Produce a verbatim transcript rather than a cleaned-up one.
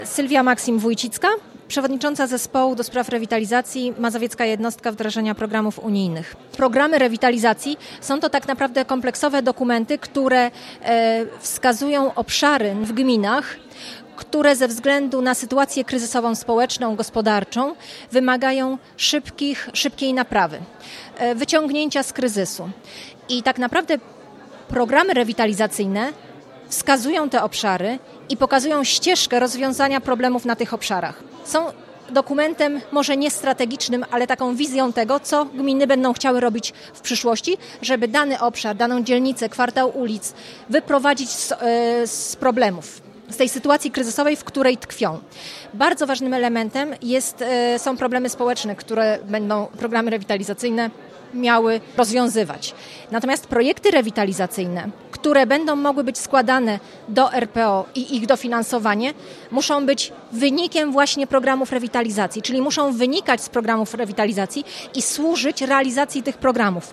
Sylwia Maksim-Wójcicka, przewodnicząca zespołu do spraw rewitalizacji, Mazowiecka Jednostka Wdrażania Programów Unijnych. Programy rewitalizacji są to tak naprawdę kompleksowe dokumenty, które e, wskazują obszary w gminach, które ze względu na sytuację kryzysową społeczną, gospodarczą wymagają szybkich, szybkiej naprawy, e, wyciągnięcia z kryzysu. I tak naprawdę programy rewitalizacyjne wskazują te obszary i pokazują ścieżkę rozwiązania problemów na tych obszarach. Są dokumentem może nie strategicznym, ale taką wizją tego, co gminy będą chciały robić w przyszłości, żeby dany obszar, daną dzielnicę, kwartał ulic wyprowadzić z, yy, z problemów, z tej sytuacji kryzysowej, w której tkwią. Bardzo ważnym elementem jest, yy, są problemy społeczne, które będą programy rewitalizacyjne miały rozwiązywać. Natomiast projekty rewitalizacyjne, które będą mogły być składane do R P O i ich dofinansowanie, muszą być wynikiem właśnie programów rewitalizacji, czyli muszą wynikać z programów rewitalizacji i służyć realizacji tych programów.